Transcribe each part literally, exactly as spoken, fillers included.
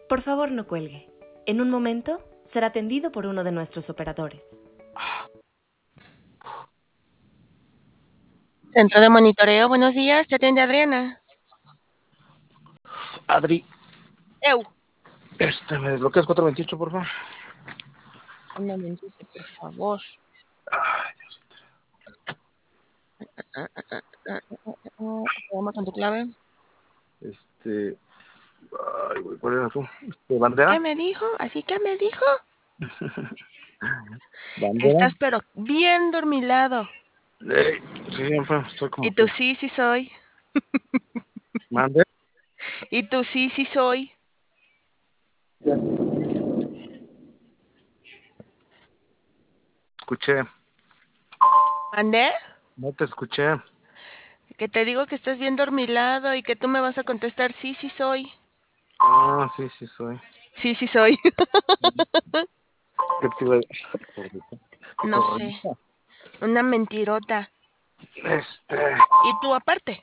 Por favor, no cuelgue. En un momento será atendido por uno de nuestros operadores. Centro de monitoreo, buenos días, te atiende Adriana. Adri, Eu. este, ¿me desbloqueas cuatro veintiocho, por favor? Un momentito, por favor. Ay, Dios. Ah, ah, ah, ah, ah, ah. ¿Vamos con tu clave? Este. Ay, güey, ¿cuál era tú? Este, ¿Bandera? ¿Qué me dijo? ¿Así que me dijo? ¿Bandera? Estás pero bien dormilado. Ey, sí, siempre estoy como Y tú que... sí, sí soy. ¿Mande? Y tú sí, sí soy. Escuché. ¿Mandé? No te escuché. Que te digo que estás bien dormilado y que tú me vas a contestar sí, sí soy. Ah, sí, sí soy. Sí, sí soy. ¿Qué te iba a decir? No sé. Una mentirota. Este. ¿Y tú aparte?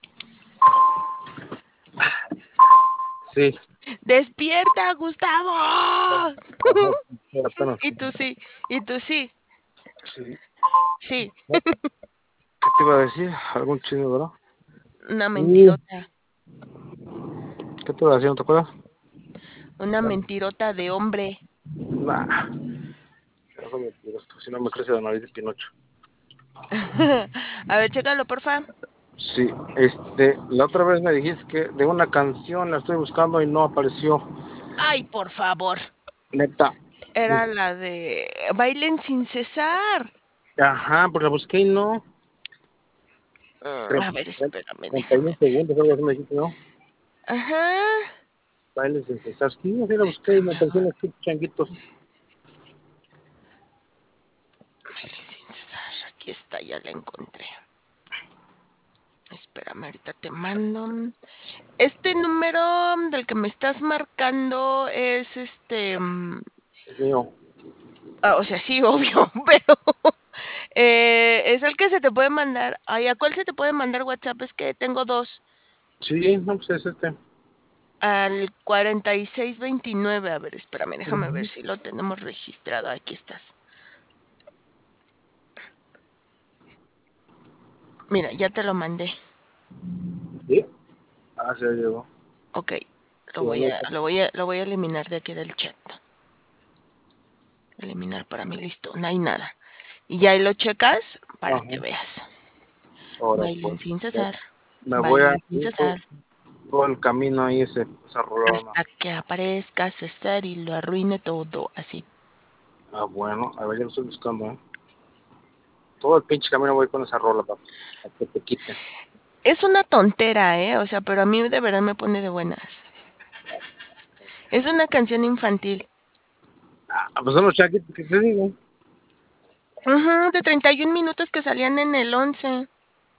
Sí. ¡Despierta, Gustavo! Apenas. Y tú sí. Y tú sí. Sí. Sí. ¿Qué te iba a decir? Algún chino, ¿verdad? Una Sí. mentirota. ¿Qué te iba a decir? ¿No te acuerdas? Una mentirota de hombre. Nah. Eso me si no me crece la nariz de Pinocho. A ver, chécalo, porfa. Sí, este, la otra vez me dijiste que de una canción la estoy buscando y no apareció. Ay, por favor. Neta. Era la de Bailen sin cesar. Ajá, pues la busqué y no. Mm, a ver, espérame, treinta y déjame uno ver. segundos, algo así me dijiste, ¿no? Ajá. Baile sin cesar. Sí, así la busqué y me Déjame apareció ver. unos tipos changuitos. Bailen sin cesar. Aquí está, ya la encontré. Espérame, ahorita te mando. Este número del que me estás marcando es este. mm, Es mío. ah, o sea, sí, obvio, pero eh, es el que se te puede mandar. Ay, ¿a cuál se te puede mandar WhatsApp? Es que tengo dos. Sí, no, pues es este. Al cuarenta y seis veintinueve. A ver, espérame, déjame ver Ujú. si lo tenemos registrado. Aquí estás. Mira, ya te lo mandé. ¿Sí? Ah, sí, ya llegó. Ok, lo Sí, voy ahí a, lo voy a, lo voy a eliminar de aquí del chat. Eliminar para mí, listo, no hay nada. Y ya ahí lo checas para ajá. que veas. Ahora Bailen pues. sin cesar. Me voy a Bailen sin ir todo, cesar. todo el camino ahí ese, esa rolona. Hasta que aparezca César y lo arruine todo, así. Ah, bueno, a ver, ya lo estoy buscando, ¿eh? Todo el pinche camino voy con esa rola, para que te quite. Es una tontera, ¿eh? O sea, pero a mí de verdad me pone de buenas. Es una canción infantil. Ah, pues son los changuitos que te digo. Ujú, de treinta y un minutos que salían en el once.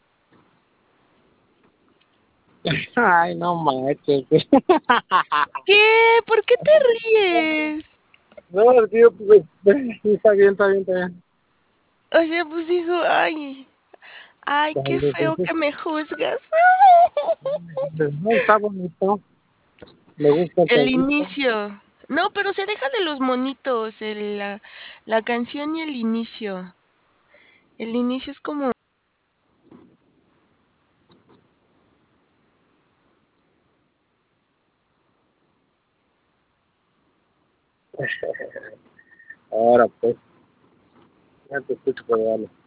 Ay, no manches. ¿Qué? ¿Por qué te ríes? No, tío, pues, está bien, está bien, está bien. O sea, pues digo, ay, ay, qué Dale, feo entonces, que me juzgas. no, está bonito. Me gusta el El changuito. inicio. No, pero se deja de los monitos, el- la, la canción y el inicio. El inicio es como... Ahora, pues, ya te escucho, pero dale.